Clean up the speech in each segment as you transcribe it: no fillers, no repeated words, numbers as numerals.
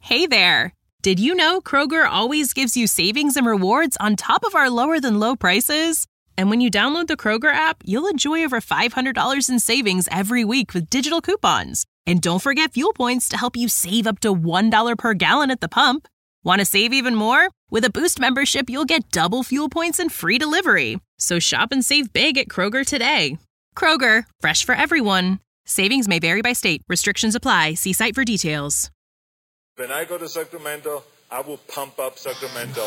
Hey there! Did you know Kroger always gives you savings and rewards on top of our lower-than-low prices? And when you download the Kroger app, you'll enjoy over $500 in savings every week with digital coupons. And don't forget fuel points to help you save up to $1 per gallon at the pump. Want to save even more? With a Boost membership, you'll get double fuel points and free delivery. So shop and save big at Kroger today. Kroger, fresh for everyone. Savings may vary by state. Restrictions apply. See site for details. When I go to Sacramento, I will pump up Sacramento.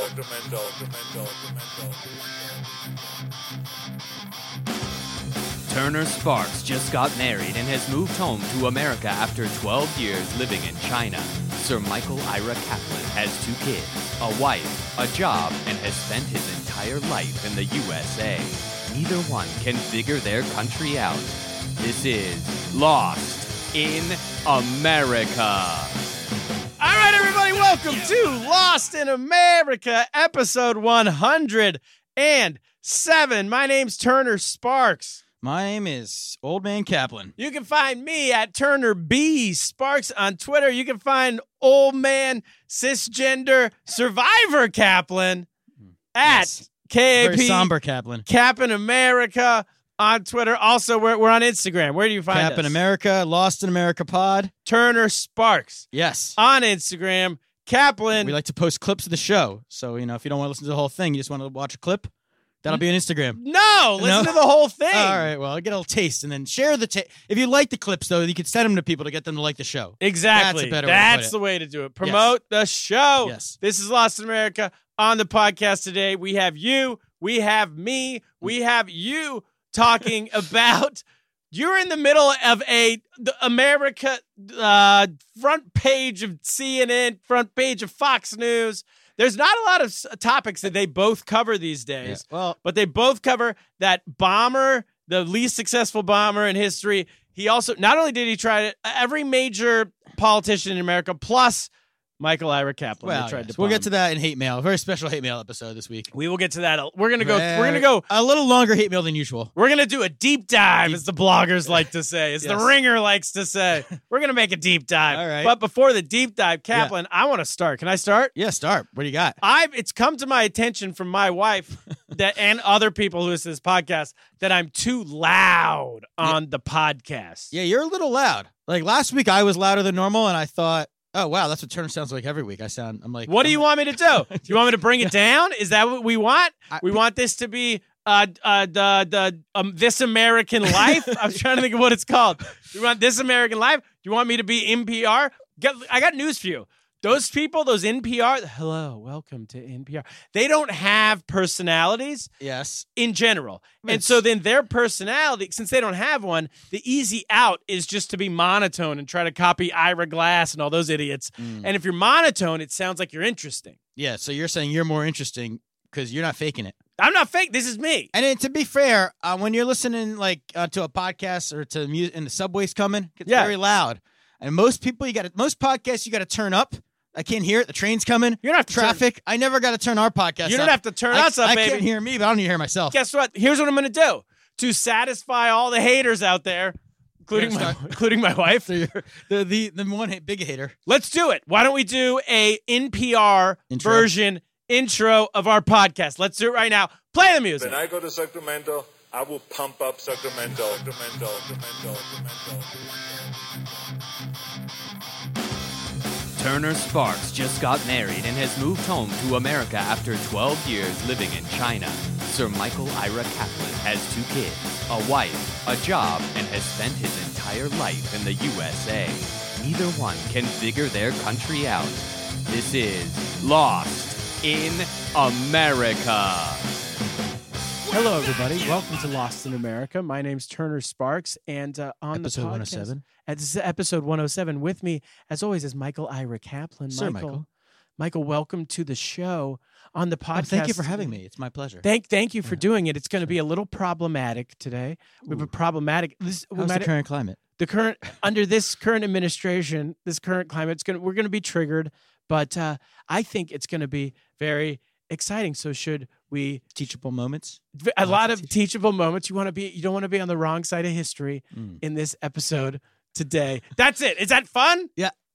Turner Sparks just got married and has moved home to America after 12 years living in China. Sir Michael Ira Kaplan has 2 kids, a wife, a job, and has spent his entire life in the USA. Neither one can figure their country out. This is Lost in America. All right, everybody, welcome to Lost in America, episode 107. My name's Turner Sparks. My name is Old Man Kaplan. You can find me at Turner B Sparks on Twitter. You can find Old Man Cisgender Survivor Kaplan at KAP. Very somber Kaplan. Cap'n America on Twitter. Also, we're on Instagram. Where do you find us? Cap'n America, Lost in America Pod. Turner Sparks. Yes. On Instagram. Kaplan. We like to post clips of the show. So, if you don't want to listen to the whole thing, you just want to watch a clip, that'll be on Instagram. No, listen to the whole thing. All right, well, get a little taste and then share the taste. If you like the clips, though, you can send them to people to get them to like the show. Exactly. That's a better That's way the way to do it. Promote the show. Yes. This is Lost in America. On the podcast today, we have you, we have me, we have you talking about you're in the middle of the America front page of CNN, front page of Fox News. There's not a lot of topics that they both cover these days, but they both cover that bomber, the least successful bomber in history. He also, not only did he try to, every major politician in America, plus Michael Ira Kaplan. Well, tried to we'll get to that in hate mail. A very special hate mail episode this week. We will get to that. We're gonna go a little longer hate mail than usual. We're gonna do a deep dive, as the bloggers like to say, as the Yes. Ringer likes to say. We're gonna make a deep dive. All right. But before the deep dive, Kaplan, I want to start. Can I start? Yeah, start. What do you got? It's come to my attention from my wife that and other people who listen to this podcast that I'm too loud on the podcast. Yeah, you're a little loud. Like last week, I was louder than normal, and I thought, oh, wow, that's what Turner sounds like every week. I'm like, what do you want me to do? Do you want me to bring it down? Is that what we want? We want this to be This American Life? I was trying to think of what it's called. Do you want This American Life? Do you want me to be NPR? I got news for you. Those people, those NPR, hello, welcome to NPR. They don't have personalities. Yes. In general. And so then their personality, since they don't have one, the easy out is just to be monotone and try to copy Ira Glass and all those idiots. And if you're monotone, it sounds like you're interesting. Yeah, so you're saying you're more interesting because you're not faking it. I'm not fake. This is me. And then, to be fair, when you're listening to a podcast or to music and the subway's coming, it's very loud. And most podcasts you got to turn up. I can't hear it. The train's coming. You don't have to traffic. I never got to turn our podcast up. You don't have to turn us up, baby. I can't hear me, but I don't even hear myself. Guess what? Here's what I'm going to do. To satisfy all the haters out there, including my wife. So you're the one big hater. Let's do it. Why don't we do a NPR version intro of our podcast? Let's do it right now. Play the music. When I go to Sacramento, I will pump up Sacramento. Turner Sparks just got married and has moved home to America after 12 years living in China. Sir Michael Ira Kaplan has 2 kids, a wife, a job, and has spent his entire life in the USA. Neither one can figure their country out. This is Lost in America. Hello, everybody. Welcome to Lost in America. My name's Turner Sparks, and on episode the podcast, 107. This is episode 107. With me, as always, is Michael Ira Kaplan. Sir Michael. Michael, welcome to the show. On the podcast, thank you for having me. It's my pleasure. Thank you for doing it. It's going to be a little problematic today. We have a problematic. How's the current climate? Under this current administration, this current climate, we're going to be triggered. But I think it's going to be very exciting. So should we teachable moments? A lot of teachable moments. You don't want to be on the wrong side of history in this episode today. That's it. Is that fun? Yeah.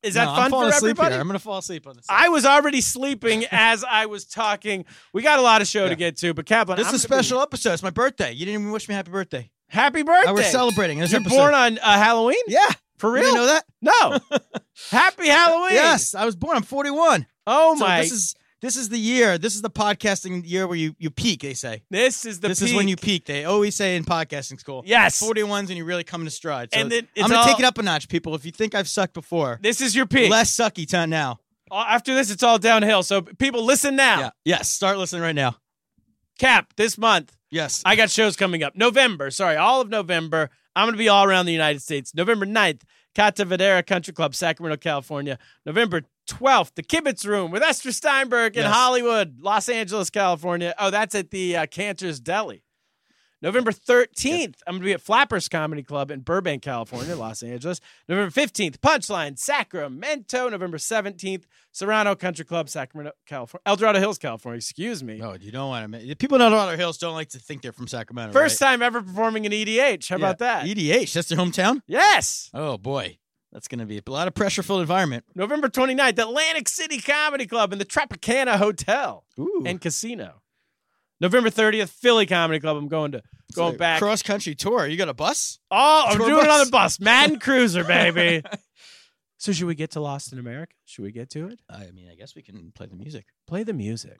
Is that No, fun I'm falling for asleep everybody? here. I'm going to fall asleep on this. I was already sleeping as I was talking. We got a lot of show to get to, but Kaplan, This is a special episode. It's my birthday. You didn't even wish me happy birthday. Happy birthday! We're celebrating this You're episode. born on Halloween? Yeah. For real? You didn't know that? No. Happy Halloween! Yes, I was born. I'm 41. Oh So my! this is the year. This is the podcasting year where you peak. They say This is this is when you peak. They always say in podcasting school. Yes. 41's when you really come to stride. So And then it's I'm gonna all- take it up a notch, people. If you think I've sucked before, This is your peak. less sucky time now. After this, it's all downhill. So people, listen now. Yeah. Yes. Start listening right now. Cap, this month, Yes. I got shows coming up. All of November, I'm going to be all around the United States. November 9th, Cata Vadera Country Club, Sacramento, California. November 12th, the Kibitz Room with Esther Steinberg in Yes. Hollywood, Los Angeles, California. Oh, that's at the Cantor's Deli. November 13th, I'm going to be at Flappers Comedy Club in Burbank, California, Los Angeles. November 15th, Punchline, Sacramento. November 17th, Serrano Country Club, Sacramento, California. El Dorado Hills, California. Excuse me. No, you don't want to. People in El Dorado Hills don't like to think they're from Sacramento. First right? time ever performing in EDH. How about that? EDH. That's their hometown. Yes. Oh boy, that's going to be a lot of pressure-filled environment. November 29th, Atlantic City Comedy Club in the Tropicana Hotel Ooh. and Casino. November 30th, Philly Comedy Club. I'm going back. Cross-country tour. You got a bus? Oh, I'm Tour doing it bus. on the bus. Madden Cruiser, baby. So should we get to Lost in America? Should we get to it? I mean, I guess we can play the music. Play the music.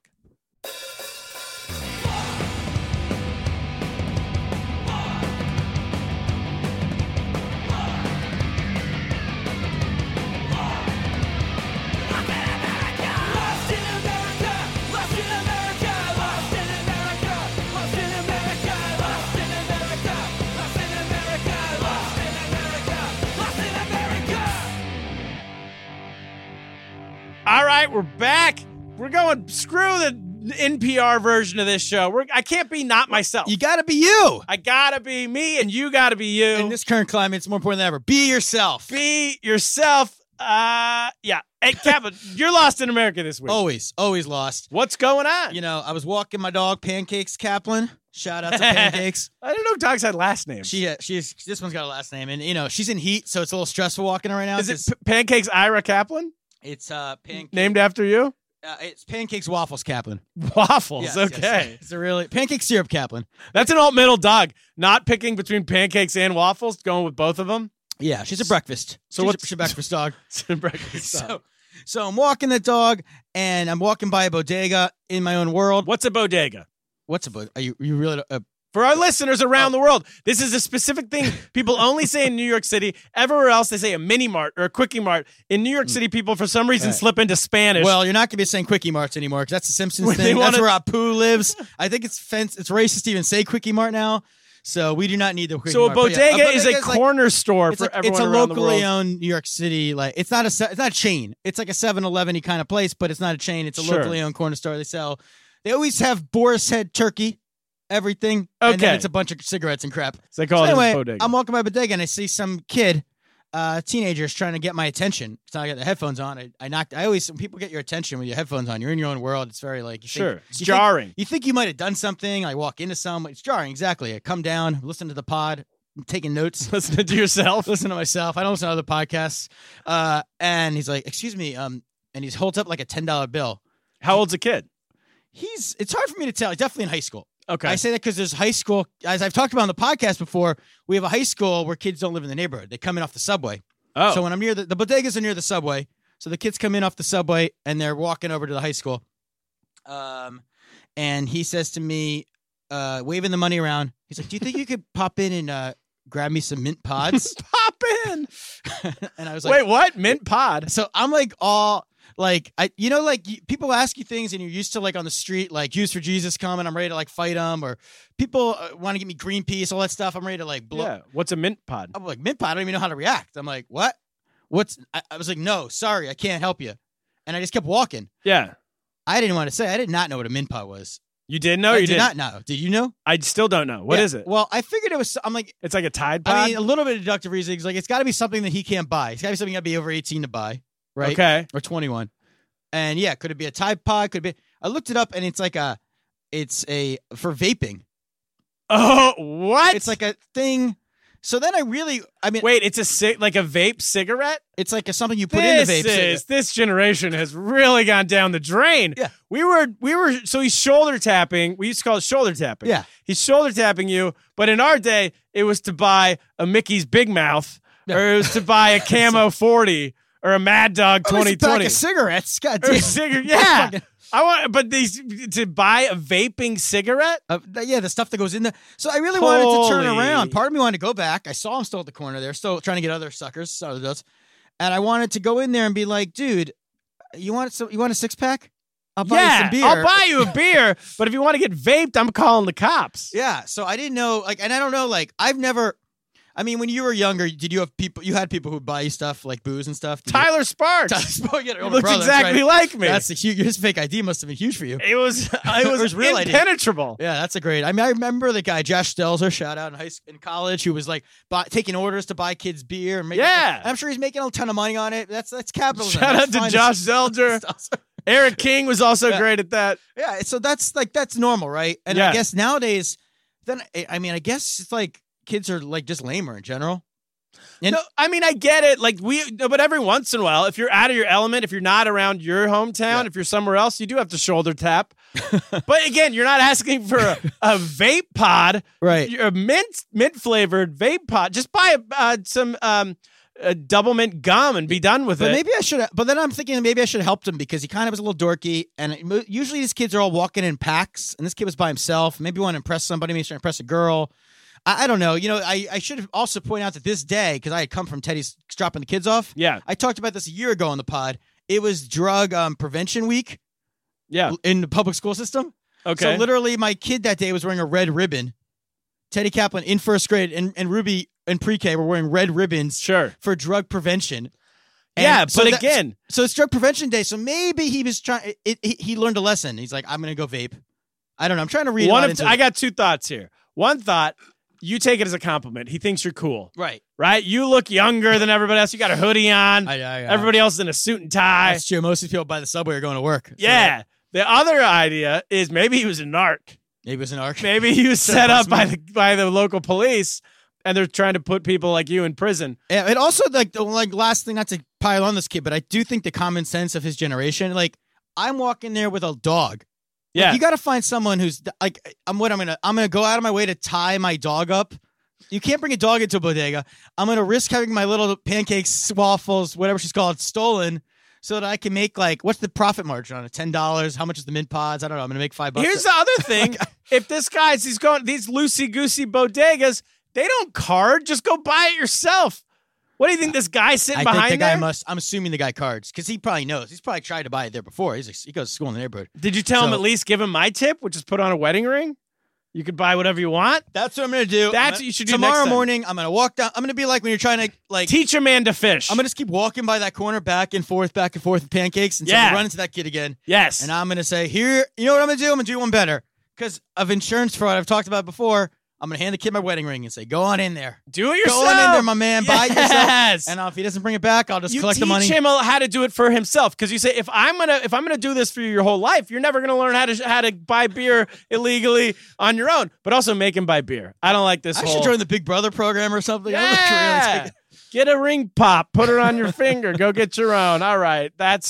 All right, we're back. We're going, screw the NPR version of this show. I can't be not myself. You got to be you. I gotta be me, and you gotta be you. In this current climate, it's more important than ever. Be yourself. Be yourself. Yeah. Hey, Kevin, you're lost in America this week. Always lost. What's going on? You know, I was walking my dog, Pancakes Kaplan. Shout out to Pancakes. I didn't know dogs had last names. She's this one's got a last name, and you know she's in heat, so it's a little stressful walking her right now. Is it Pancakes Ira Kaplan? It's Pancakes. Named after you? It's Pancakes Waffles Kaplan. Waffles. Yes, Okay. yes. It's a really Pancake Syrup Kaplan. That's an alt middle dog. Not picking between pancakes and waffles, going with both of them. Yeah, she's a breakfast. So she's what's a breakfast dog? Breakfast dog. So I'm walking the dog, and I'm walking by a bodega in my own world. What's a bodega? What's a bodega? Are you really? For our listeners around the world, this is a specific thing people only say in New York City. Everywhere else, they say a mini mart or a quickie mart. In New York City, people for some reason slip into Spanish. Well, you're not going to be saying quickie marts anymore because that's the Simpsons When they thing. That's wanna- where Apu lives. I think it's racist to even say quickie mart now. So we do not need the quickie so a mart. But bodega yeah, is a like- corner store it's for like, everyone it's a around the locally world. owned New York City. Like it's not a chain. It's like a 7-Eleven-y kind of place, but it's not a chain. It's a Sure. locally owned corner store. They always have boar's head turkey, everything. And Okay. then it's a bunch of cigarettes and crap. So they call it anyway, a bodega. I'm walking by bodega and I see some kid, teenagers trying to get my attention. So I got the headphones on. When people get your attention with your headphones on, you're in your own world. It's very like, Sure. It's you jarring. You think you might have done something. I walk into it's jarring. Exactly. I come down, listen to the pod, I'm taking notes. Listening to yourself. Listen to myself. I don't listen to other podcasts. And he's like, excuse me. And he holds up like a $10 bill. How old's a kid? It's hard for me to tell. He's definitely in high school. Okay. I say that because there's high school, as I've talked about on the podcast before, we have a high school where kids don't live in the neighborhood. They come in off the subway. Oh. So when I'm near the bodegas are near the subway. So the kids come in off the subway and they're walking over to the high school. And he says to me, waving the money around, he's like, do you think you could pop in and grab me some mint pods? Pop in. And I was like, Wait, what? Mint pod? so I'm like people ask you things and you're used to like on the street, like Jews for Jesus coming. I'm ready to like fight them, or people want to give me Greenpeace, all that stuff. I'm ready to like blow. Yeah. What's a mint pod? I'm like, mint pot. I don't even know how to react. I'm like, what? I was like, no, sorry, I can't help you. And I just kept walking. Yeah. I didn't want to say, I did not know what a mint pot was. You did know? I Or you did didn't? not know. Did you know? I still don't know. What Yeah. is it? Well, I figured it was, I'm like, It's like a Tide pod? I mean, a little bit of deductive reasoning. Like, it's got to be something that he can't buy. It's got to be something you got to be over 18 to buy, right? Okay. Or 21. And yeah, could it be a Tide Pod? Could it be? I looked it up, and it's for vaping. Oh, what? It's like a thing So then wait, it's like a vape cigarette? It's like something you put in the vape. This generation has really gone down the drain. Yeah. We were, so he's shoulder tapping. We used to call it shoulder tapping. Yeah. He's shoulder tapping you, but in our day, it was to buy a Mickey's Big Mouth, or it was to buy a Camo 40 or a Mad Dog 2020. Pack of cigarettes. God Or damn. yeah. To buy a vaping cigarette? The stuff that goes in there. So I really wanted to turn Holy. around. Part of me wanted to go back. I saw him still at the corner there, still trying to get other suckers, and I wanted to go in there and be like, dude, you want a 6-pack? I'll buy you some beer. I'll buy you a beer, but if you want to get vaped, I'm calling the cops. Yeah, so I didn't know, and I don't know, I've never. I mean, when you were younger, did you have people? You had people who would buy you stuff like booze and stuff. Tyler Sparks. He looks exactly like me. That's his fake ID must have been huge for you. It was real impenetrable. Yeah, that's a great. I mean, I remember the guy Josh Stelzer, shout out in college, who was like taking orders to buy kids beer. And I'm sure he's making a ton of money on it. That's capitalism. Shout out to Josh Stelzer. Eric King was also great at that. Yeah, so that's normal, right? And I guess nowadays, I guess it's like kids are like just lamer in general. And no, I mean, I get it. But every once in a while, if you're out of your element, if you're not around your hometown, if you're somewhere else, you do have to shoulder tap. But again, you're not asking for a vape pod, right? A mint flavored vape pod. Just buy some double mint gum and be done with it. Maybe I should. But then I'm thinking maybe I should have helped him because he kind of was a little dorky. And usually these kids are all walking in packs, and this kid was by himself. Maybe want to impress somebody. Maybe he's trying to impress a girl. I don't know. You know, I should also point out that this day, because I had come from Teddy's dropping the kids off. Yeah. I talked about this a year ago on the pod. It was drug prevention week. Yeah. In the public school system. Okay. So literally my kid that day was wearing a red ribbon. Teddy Kaplan in first grade and Ruby in pre-K were wearing red ribbons for drug prevention. And so again. So it's drug prevention day. So maybe he was trying, he learned a lesson. He's like, I'm going to go vape. I don't know. I'm trying to read I got two thoughts here. One thought, you take it as a compliment. He thinks you're cool. Right. Right? You look younger than everybody else. You got a hoodie on. Everybody else is in a suit and tie. That's true. Most of the people by the subway are going to work. Yeah. The other idea is maybe he was a narc. Maybe he was an narc. Maybe he was set up by the local police, and they're trying to put people like you in prison. Yeah, and also the last thing, not to pile on this kid, but I do think the common sense of his generation. Like, I'm walking there with a dog. Yeah, you got to find someone who's like, I'm gonna go out of my way to tie my dog up. You can't bring a dog into a bodega. I'm gonna risk having my little pancakes, waffles, whatever she's called, stolen, so that I can make what's the profit margin on it? $10. How much is the mint pods? I don't know. I'm gonna make $5. Here's the other thing: if this he's going these loosey goosey bodegas, they don't card. Just go buy it yourself. What do you think this guy sitting behind think the there? guy I'm assuming the guy cards because he probably knows. He's probably tried to buy it there before. He goes to school in the neighborhood. Did you tell him at least give him my tip, which is put on a wedding ring? You could buy whatever you want. That's what I'm going to do. That's what you should do tomorrow next time. morning. I'm going to walk down. I'm going to be like when you're trying to teach a man to fish. I'm going to just keep walking by that corner, back and forth with pancakes until I run into that kid again. Yes. And I'm going to say, here, you know what I'm going to do? I'm going to do one better because of insurance fraud I've talked about before. I'm going to hand the kid my wedding ring and say, go on in there. Do it yourself. Go on in there, my man. Yes. Buy it yourself. And if he doesn't bring it back, I'll just collect the money. You teach him how to do it for himself. Because you say, if I'm gonna do this for you your whole life, you're never gonna learn how to buy beer illegally on your own. But also make him buy beer. I don't like this. I should join the Big Brother program or something. Yeah. Get a ring pop. Put it on your finger. Go get your own. All right.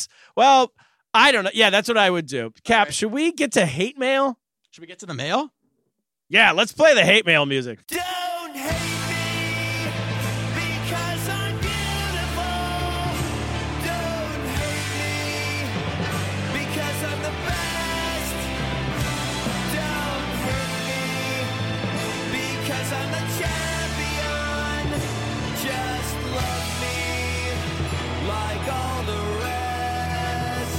I don't know. Yeah, that's what I would do. Cap, should we get to hate mail? Should we get to the mail? Yeah, let's play the hate mail music. Don't hate me because I'm beautiful. Don't hate me because I'm the best. Don't hate me because I'm the champion. Just love me like all the rest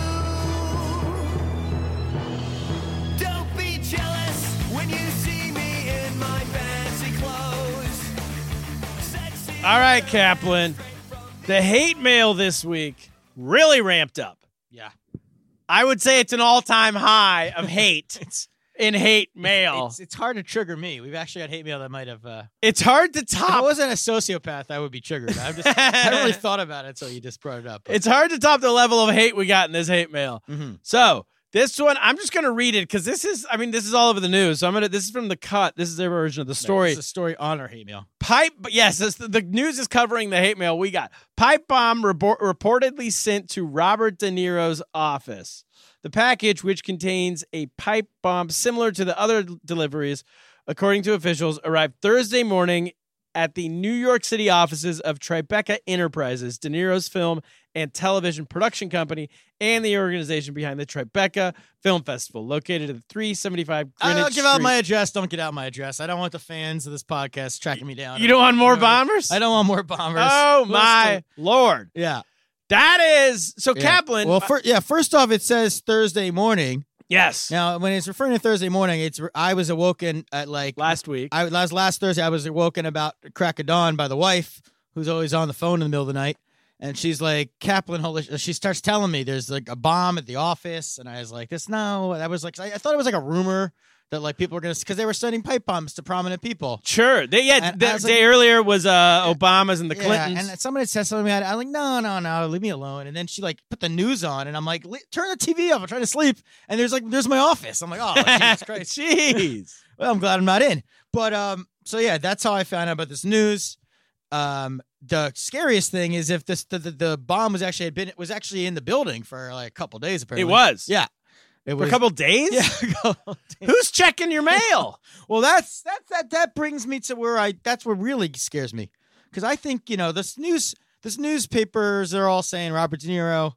do. Don't be jealous when you see me in my fancy clothes. Sexy. All right, Kaplan. The hate mail this week really ramped up. Yeah. I would say it's an all-time high of hate in hate mail. It's hard to trigger me. We've actually got hate mail that might have... It's hard to If I top. wasn't a sociopath, I would be triggered. I haven't really thought about it until you just brought it up. It's hard to top the level of hate we got in this hate mail. Mm-hmm. So, This one, I'm just going to read it because this is all over the news. So this is from The Cut. This is their version of the story. It's a story on our hate mail. The news is covering the hate mail we got. Pipe bomb reportedly sent to Robert De Niro's office. The package, which contains a pipe bomb similar to the other deliveries, according to officials, arrived Thursday morning at the New York City offices of Tribeca Enterprises, De Niro's film and television production company, and the organization behind the Tribeca Film Festival, located at 375 Greenwich Don't give Street. out my address. Don't get out my address. I don't want the fans of this podcast tracking me down. You don't want more bombers? I don't want more bombers. Oh, my Lord. Yeah. That is... So, Yeah. Kaplan... Well, first off, it says Thursday morning. yes. Now, when it's referring to Thursday morning, I was awoken at like Last week. last Thursday. I was awoken about crack of dawn by the wife, who's always on the phone in the middle of the night, and she's like, "Kaplan, she starts telling me there's like a bomb at the office," and I was like, That was like, I thought it was like a rumor that like people were gonna, because they were sending pipe bombs to prominent people. Sure. The And I was day like- earlier was Obama's and the Clintons. Yeah, and somebody said something about it. I'm like, no, leave me alone. And then she like put the news on, and I'm like, turn the TV off. I'm trying to sleep, and there's my office. I'm like, oh, Jesus Christ. Jeez. Well, I'm glad I'm not in. But so yeah, that's how I found out about this news. The scariest thing is if the bomb was actually in the building for like a couple days. Apparently, It was. Yeah, it For was a couple days? Yeah, a couple days. Who's checking your mail? Well, that brings me to where that's what really scares me, because I think this newspapers are all saying Robert De Niro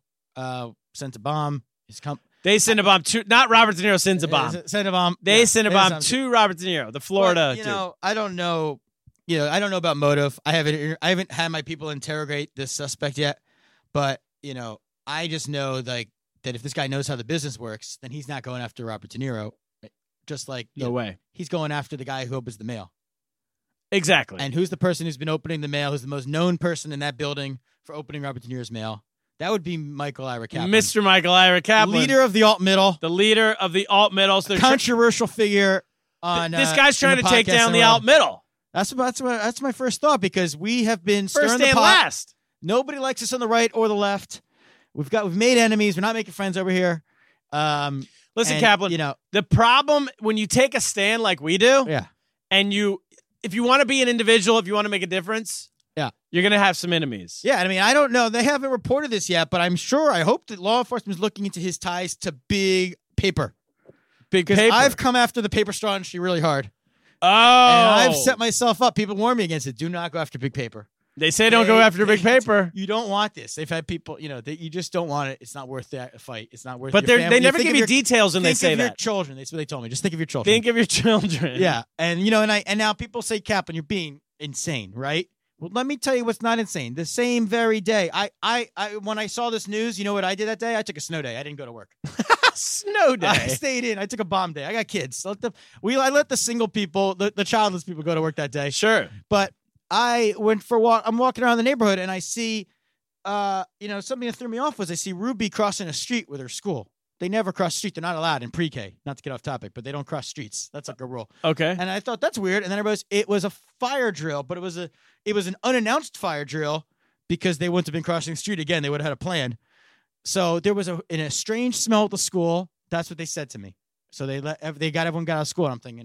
sent a bomb. They send a bomb to, not Robert De Niro sends a bomb. Sent a bomb. They Yeah, send a bomb to Robert De Niro, the Florida But, dude. I don't know. I don't know about motive. I haven't had my people interrogate this suspect yet, but I just know like that if this guy knows how the business works, then he's not going after Robert De Niro. Just like No way. he's going after the guy who opens the mail. Exactly. And who's the person who's been opening the mail? Who's the most known person in that building for opening Robert De Niro's mail? That would be Michael Ira Kaplan, Mr. Michael Ira Kaplan. leader of the alt middle, The leader of the alt middle. So controversial figure. On this guy's trying in to the take podcast down the world. alt middle. That's my first thought, because we have been First stirring the and pot. last. Nobody likes us on the right or the left. We've made enemies. We're not making friends over here. Listen, and, Kaplan, the problem when you take a stand like we do, yeah. and if you want to be an individual, if you want to make a difference, Yeah. you're going to have some enemies. Yeah, I mean, I don't know. They haven't reported this yet, but I hope that law enforcement is looking into his ties to big paper. Big Because paper. I've come after the paper straw industry really hard. Oh. And I've set myself up. People warn me against it. Do not go after big paper. They say don't go after big paper. You don't want this. They've had people, that you just don't want it. It's not worth that fight. It's not worth. But your they family. never Think give of you your- details when they think say of your that. children. That's what they told me. Just think of your children. Think of your children. Yeah, and and now people say, Kaplan, you're being insane, right? Well, let me tell you what's not insane. The same very day, I when I saw this news, you know what I did that day? I took a snow day. I didn't go to work. Snow day. I stayed in. I took a bomb day. I got kids. I let the single people, the childless people, go to work that day. Sure. But I went for a walk. I'm walking around the neighborhood, and I see, something that threw me off was I see Ruby crossing a street with her school. They never cross the street. They're not allowed in pre-K. Not to get off topic, but they don't cross streets. That's like a rule. Okay. And I thought that's weird. And then I realized it was a fire drill, but it was an unannounced fire drill because they wouldn't have been crossing the street again. They would have had a plan. So there was a strange smell at the school. That's what they said to me. So everyone got out of school. And I'm thinking,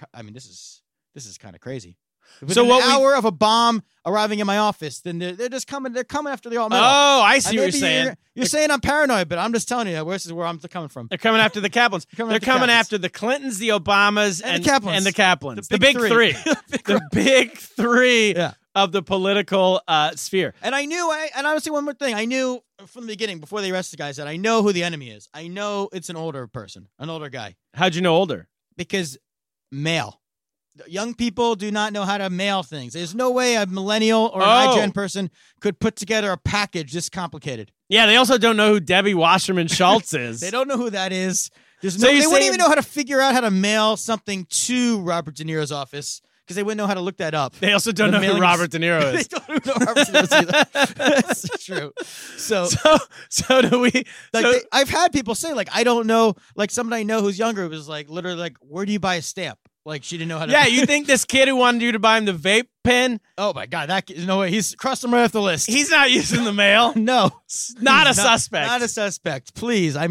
this is kind of crazy. So Within an hour of a bomb arriving in my office, then they're just coming. They're coming after the alt middle. Oh, I see what you're Maybe saying. You're saying I'm paranoid, but I'm just telling you this is where I'm coming from. They're coming after the Kaplans. They're coming after the Clintons, the Obamas, And the Kaplans. And the Kaplans. The The big big three. three. The big three Yeah. of the political sphere. And I knew, and I would say one more thing. I knew from the beginning, before they arrested the guys, that I know who the enemy is. I know it's an older person, an older guy, How'd you know older? because mail. Young people do not know how to mail things. There's no way a millennial or an iGen person could put together a package this complicated. Yeah, they also don't know who Debbie Wasserman Schultz is. They don't know who that is. So They you're wouldn't saying- even know how to figure out how to mail something to Robert De Niro's office, because they wouldn't know how to look that up. They also don't The know who mailing Robert De Niro They is. don't know Robert De Niro either. That's true. So So do we? Like so- I've had people say, like, I don't know, like somebody I know who's younger was like literally like, where do you buy a stamp? Like she didn't know how to. yeah, you think this kid who wanted you to buy him the vape pen, Oh my God, that no way. He's crossed him right off the list. he's not using the mail. no, Not a He's suspect. Not a suspect. Please, I mean,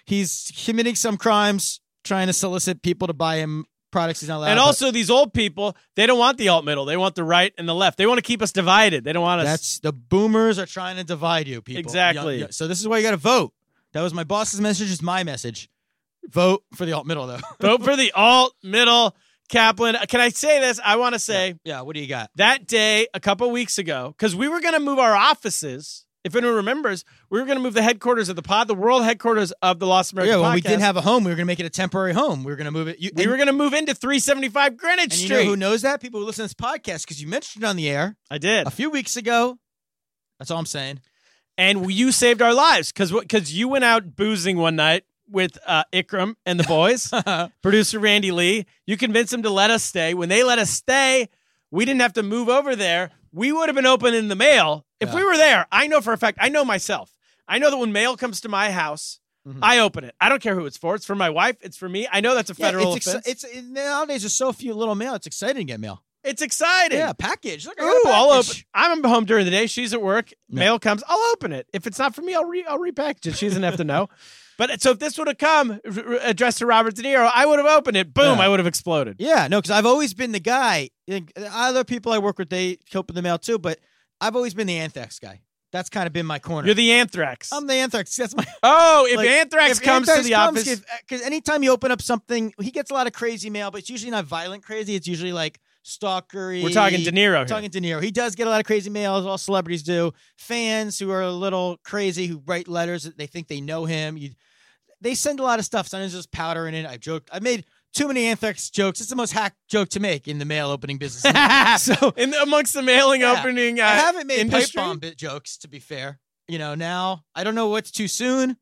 he's committing some crimes, trying to solicit people to buy him products he's not allowed. And but also, these old people, they don't want the alt middle. They want the right and the left. They want to keep us divided. They don't want us. that's the boomers are trying to divide you, people. Exactly. So this is why you got to vote. That was my boss's message. Is my message. Vote for the alt middle, though. Vote for the alt middle. Kaplan, can I say this? I want to say Yeah. What do you got? that day a couple weeks ago, because we were going to move our offices. If anyone remembers, we were going to move the headquarters of the pod, the world headquarters of the Lost America Yeah. Podcast. When we didn't have a home, we were going to make it a temporary home. We were going to move it. we were going to move into 375 Greenwich And you Street. know who knows that? People who listen to this podcast because you mentioned it on the air I did. a few weeks ago. That's all I'm saying. And you saved our lives because you went out boozing one night with Ikram and the boys, producer Randy Lee. You convinced them to let us stay. When they let us stay, we didn't have to move over there. We would have been open in the mail. If we were there, I know for a fact, I know myself. I know that when mail comes to my house, I open it. I don't care who it's for. It's for my wife. It's for me. I know that's a federal offense. Nowadays there's so few little mail. It's exciting to get mail. It's exciting. Yeah, package. Look, I got Ooh, a I'll open. package. I'm home during the day. She's at work. Mail comes. I'll open it. If it's not for me, I'll repackage it. She doesn't have to know. But so if this would have come addressed to Robert De Niro, I would have opened it. Boom, Yeah. I would have exploded. Yeah, no, because I've always been the guy. Other people I work with, they open the mail too, but I've always been the Anthrax guy. That's kind of been my corner. You're the Anthrax. I'm the Anthrax. That's my. Oh, if like, Anthrax if comes Anthrax to the office. because anytime you open up something, he gets a lot of crazy mail, but it's usually not violent crazy. It's usually like stalkery. We're talking De Niro here. Talking De Niro. He does get a lot of crazy mail, as all celebrities do. Fans who are a little crazy, who write letters that they think they know him. They send a lot of stuff. Sometimes there's powder in it. I made too many Anthrax jokes. It's the most hack joke to make in the mail opening business. So Amongst the mailing opening I haven't made pipe industry. bomb bit jokes, to be fair. Now I don't know what's too soon.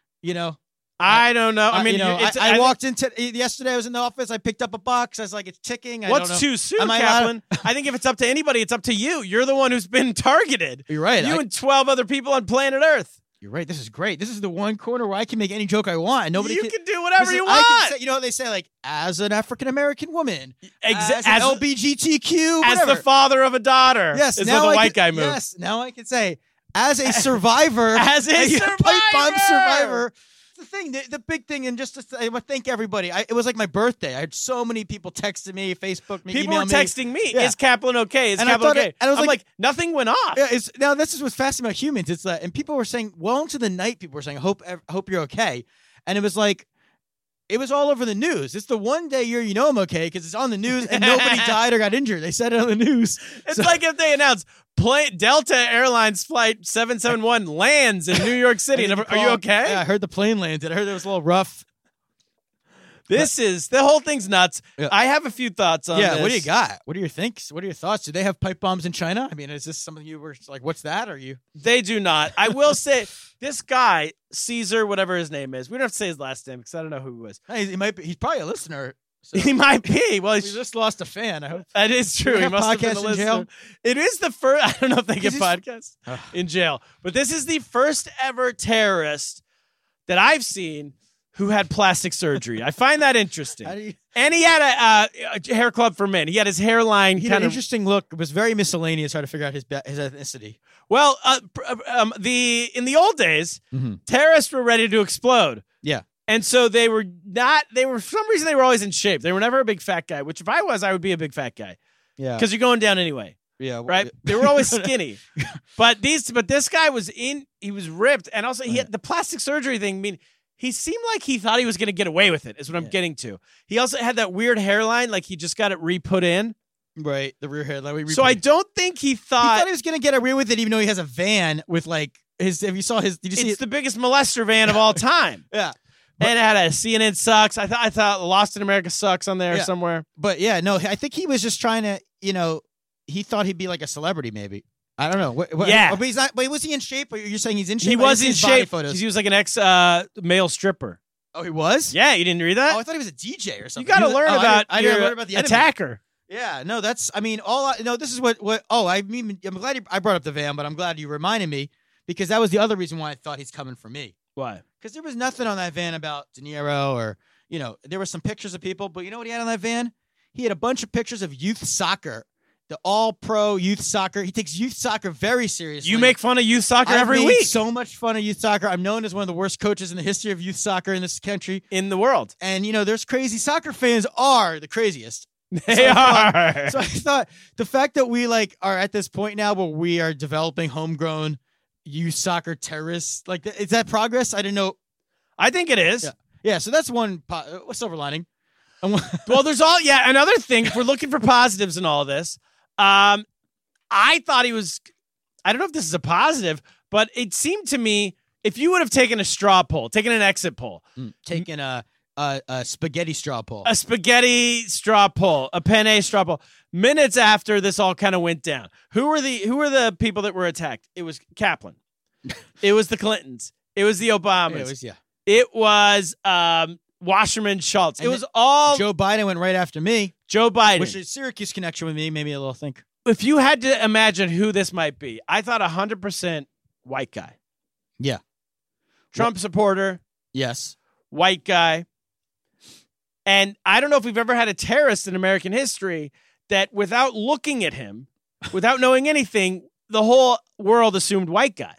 I don't know. I mean, I walked into yesterday. I was in the office. I picked up a box. I was like, it's ticking. I don't know. What's too soon, Am I allowed- Kaplan? I think if it's up to anybody, it's up to you. You're the one who's been targeted. You're right. You and 12 other people on planet Earth. You're right. This is great. This is the one corner where I can make any joke I want. And nobody You can can do whatever you I want. can say, what they say, like, as an African American woman, Exa- as an LBGTQ, as whatever. the father of a daughter. Yes, is now what the I white can, guy moved. Yes, now I can say, as a survivor, As a pipe bomb survivor! survivor. The thing, the big thing, and just to say, I want to thank everybody. It was like my birthday. I had so many people texting me, Facebook me, People email were me. texting me, Yeah. is Kaplan okay? Is And I Kaplan thought okay? it- and I was I'm like- like, nothing went off. Yeah, now this is what's fascinating about humans. It's that, and people were saying, well into the night, people were saying, I hope you're okay. And it was like, it was all over the news. It's the one day I'm okay because it's on the news and nobody died or got injured. They said it on the news. It's like if they announced Delta Airlines flight 771 lands in New York City. And are you okay? Yeah, I heard the plane landed. I heard it was a little rough. The whole thing's nuts. Yeah. I have a few thoughts on this. What do you got? What are your thinks? What are your thoughts? Do they have pipe bombs in China? I mean, is this something you were like, what's that? Are you? They do not. I will say, this guy, Caesar, whatever his name is, we don't have to say his last name because I don't know who he was. He might be. He's probably a listener. So. He might be. Well, We just lost a fan. I hope. that is true. Do they He have must have been podcasts the in jail? listener. It is the first. I don't know if they get Is this- podcasts in jail, but this is the first ever terrorist that I've seen who had plastic surgery. I find that interesting. How do you? And he had a hair club for men. He had his hairline He had kind an of. interesting look. It was very miscellaneous. Trying to figure out his ethnicity. Well, in the old days, terrorists were ready to explode. Yeah. And so they were not, for some reason, they were always in shape. They were never a big fat guy, which if I was, I would be a big fat guy Yeah. because you're going down anyway, Yeah. right? They were always skinny. But this guy was he was ripped. And also he had the plastic surgery thing. I mean, he seemed like he thought he was going to get away with it is what I'm getting to. He also had that weird hairline, like he just got it re-put in. Right. The rear head. Like So I don't think he He thought, thought he was gonna get away with it, even though he has a van with like his. If you saw his, did you see it's it? the biggest molester van of all time. Yeah. And it had a CNN sucks. I thought Lost in America sucks on there Yeah. somewhere. But yeah, no, I think he was just trying to, he thought he'd be like a celebrity, maybe. I don't know. Yeah. But he's not. Wait, was he in shape? Or you're saying he's in shape? He I didn't was see in his body shape photos. because he was like an ex male stripper. Oh, he was. Yeah, you didn't read that? Oh, I thought he was a DJ or you something. got to He was- learn oh, about I your didn't learn about the enemy. attacker. Yeah, no, that's. I mean, this is what. Oh, I mean, I'm glad I brought up the van, but I'm glad you reminded me because that was the other reason why I thought he's coming for me. Why? Because there was nothing on that van about De Niro or there were some pictures of people, but you know what he had on that van? He had a bunch of pictures of youth soccer the all-pro youth soccer. He takes youth soccer very seriously. You make fun of youth soccer I've every made week so much fun of youth soccer. I'm known as one of the worst coaches in the history of youth soccer in this country. in the world. And, there's crazy soccer fans are the craziest. They are. So I thought the fact that we are at this point now where we are developing homegrown youth soccer terrorists, is that progress? I didn't know. I think it is. Yeah. So that's one silver lining. Well, there's another thing. If we're looking for positives in all of this, I thought he was, I don't know if this is a positive, but it seemed to me, if you would have taken a straw poll, taken an exit poll, taking a spaghetti straw poll, a spaghetti straw poll, a penne straw poll, minutes after this all kind of went down, who were the people that were attacked? It was Kaplan. It was the Clintons. It was the Obamas. It was Wasserman Schultz. It was all Joe Biden went right after me. Joe Biden. Which is Syracuse connection with me, maybe a little think. If you had to imagine who this might be, I thought 100% white guy. Yeah. Trump supporter, Yes. white guy. And I don't know if we've ever had a terrorist in American history that without looking at him, without knowing anything, the whole world assumed white guy.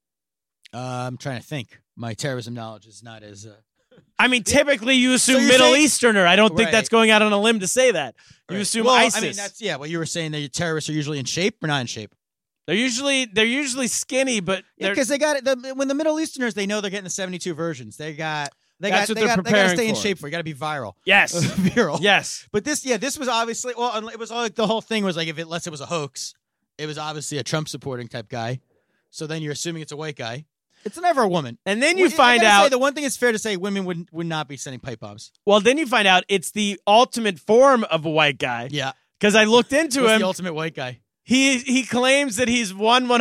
I'm trying to think. My terrorism knowledge is not as... I mean, typically you assume you're Middle saying- Easterner. I don't think Right. that's going out on a limb to say that. You assume ISIS. I mean, that's what you were saying, that your terrorists are usually in shape or not in shape. They're usually skinny, but they're, Because they got it. When the Middle Easterners, they know they're getting the 72 versions. They got That's what they they're got to preparing stay in for. shape for. You got to be viral. yes, Viral. yes. But this was obviously, it was like the whole thing was like, unless it was a hoax, it was obviously a Trump supporting type guy. So then you're assuming it's a white guy. It's never a woman. And then you I find gotta say, out. the one thing is fair to say, women would not be sending pipe bombs. Well, then you find out it's the ultimate form of a white guy. Yeah. Because I looked into What's him. the ultimate white guy? He claims that he's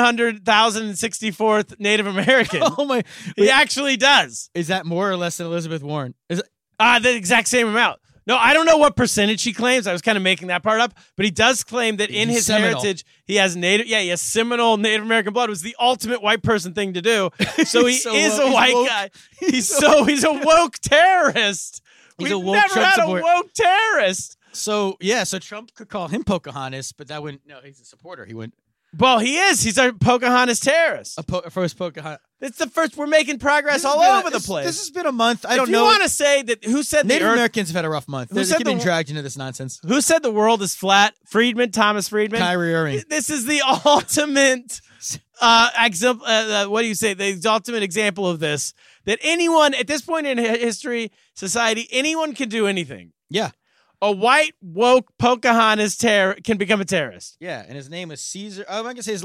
100,064th Native American. Oh my! He actually does. Is that more or less than Elizabeth Warren? Is it? The exact same amount. No, I don't know what percentage he claims. I was kind of making that part up, but he does claim that in He's his Seminole. heritage he has he has Seminole Native American blood. It was the ultimate white person thing to do. So he So is woke. a He's white woke. guy. He's a woke terrorist. He's We've a woke never Trump had supporter. a woke terrorist. So Trump could call him Pocahontas, but that wouldn't. No, he's a supporter. He wouldn't. Well, he is. He's a Pocahontas terrorist. First Pocahontas. It's the first. We're making progress all over the place. This has been a month. I if don't you know. want to say that, who said the Native Earth? Americans have had a rough month. Who They're said getting the- dragged into this nonsense. Who said the world is flat? Thomas Friedman. Kyrie Irving. This is the ultimate example. What do you say? The ultimate example of this. That anyone at this point in history, society, anyone can do anything. Yeah. A white woke Pocahontas can become a terrorist. Yeah, and his name was Caesar. Oh, I can say his.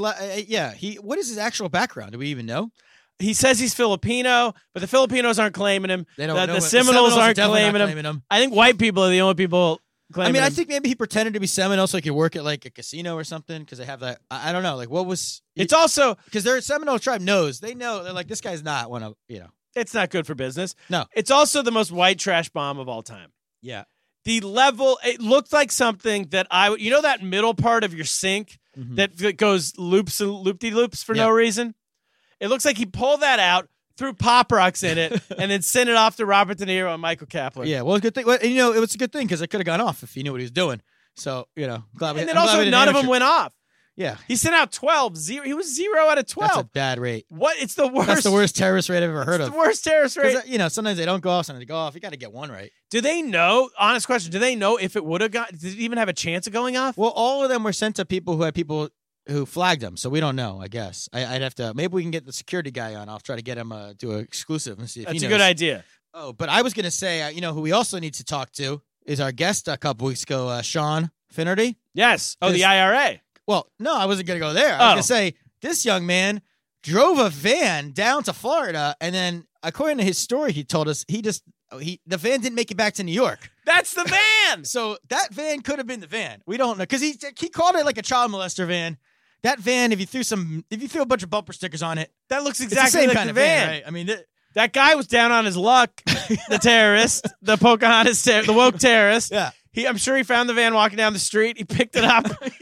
What is his actual background? Do we even know? He says he's Filipino, but the Filipinos aren't claiming him. They don't the, know. the The Seminoles are aren't definitely not claiming him. him. I think white people are the only people I claiming mean, I him. think maybe he pretended to be Seminole so he could work at like a casino or something because they have that. I don't know. Like, what was? It's also because their Seminole tribe knows. They know. They're like, this guy's not one of it's not good for business. No. It's also the most white trash bomb of all time. Yeah. The level, it looked like something that that middle part of your sink that goes loops and loop-de-loops for no reason? It looks like he pulled that out, threw Pop Rocks in it, and then sent it off to Robert De Niro and Michael Kaplan. Yeah. Well, it's a good thing. Well, it was a good thing because it could have gone off if he knew what he was doing. So, glad we And then I'm glad also we didn't none of amateur- them went off. Yeah. He sent out 12. He was 0 out of 12. That's a bad rate. What? It's the worst. That's the worst terrorist rate I've ever heard It's of. the worst terrorist rate. 'Cause, sometimes they don't go off, sometimes they go off. You got to get one right. Do they know? Honest question. Do they know if it would have got? Did it even have a chance of going off? Well, all of them were sent to people who flagged them, so we don't know. I guess I'd have to. Maybe we can get the security guy on. I'll try to get him do an exclusive and see if That's he a knows. good idea. Oh, but I was gonna say, who we also need to talk to is our guest a couple weeks ago, Sean Finnerty. Yes. Oh, the This- IRA. Well, no, I wasn't gonna go there. I was Oh. gonna say this young man drove a van down to Florida, and then according to his story, he told us the van didn't make it back to New York. That's the van. So that van could have been the van. We don't know because he called it like a child molester van. That van, if you threw a bunch of bumper stickers on it, That looks it's the exactly same like kind the of van, van. right? I mean, That guy was down on his luck. The terrorist, the Pocahontas, the woke terrorist. yeah. I'm sure he found the van walking down the street. He picked it up.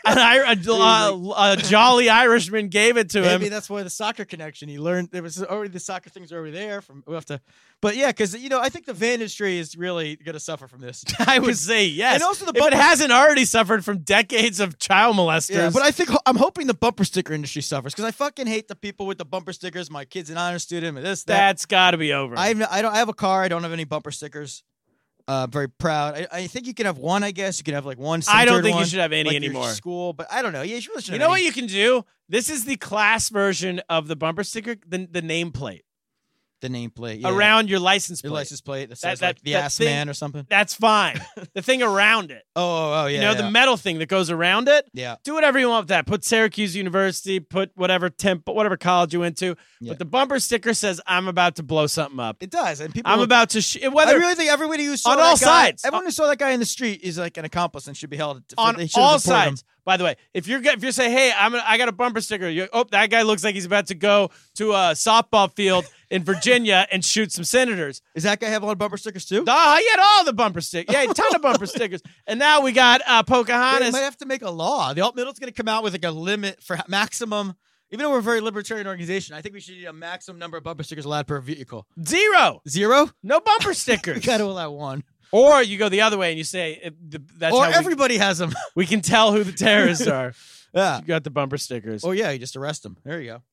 a jolly Irishman gave it to him. Maybe that's why the soccer connection. He learned there was already the soccer things over there. We'll have to, but yeah, because I think the van industry is really going to suffer from this. I would say yes. And also if it hasn't already suffered from decades of child molesters. Yeah, but I'm hoping the bumper sticker industry suffers because I fucking hate the people with the bumper stickers. My kid's an honor student. And that. That's got to be over. I have a car. I don't have any bumper stickers. Very proud. I think you can have one. I guess you can have like one. I don't think one, you should have any like your anymore. School, but I don't know. Yeah, you really shouldn't. You know what you can do? This is the class version of the bumper sticker, the nameplate. The nameplate around your license plate. Your license plate that says like the ass man or something. That's fine. The thing around it. Oh yeah. The metal thing that goes around it. Yeah. Do whatever you want with that. Put Syracuse University. Put whatever whatever college you went to. Yeah. But the bumper sticker says, "I'm about to blow something up." It does, and people. I'm about to. I really think everybody who saw on that all guy, sides. everyone who saw that guy in the street is like an accomplice and should be held on they should all report him. sides. By the way, if you say, "Hey, I got a bumper sticker," that guy looks like he's about to go to a softball field in Virginia and shoot some senators. Does that guy have a lot of bumper stickers too? Oh, he had all the bumper stickers. Yeah, a ton of bumper stickers. And now we got They Pocahontas. might have to make a law. The alt middle's going to come out with like a limit for maximum. Even though we're a very libertarian organization, I think we should need a maximum number of bumper stickers allowed per vehicle. 0. No bumper We stickers. got to allow one. Or you go the other way and you say, that's Or how everybody has them. we can tell who the terrorists are. Yeah. You got the bumper stickers. Oh yeah, you just arrest them. There you go.